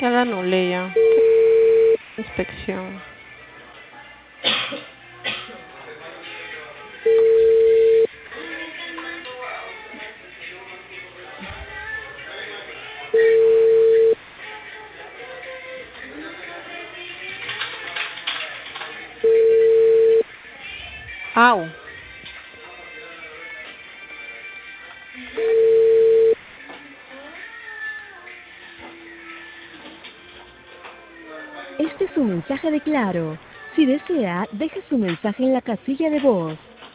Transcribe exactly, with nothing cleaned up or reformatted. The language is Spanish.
Ya la anulé ya. Inspección. Au. Este es un mensaje de Claro. Si desea, deje su mensaje en la casilla de voz.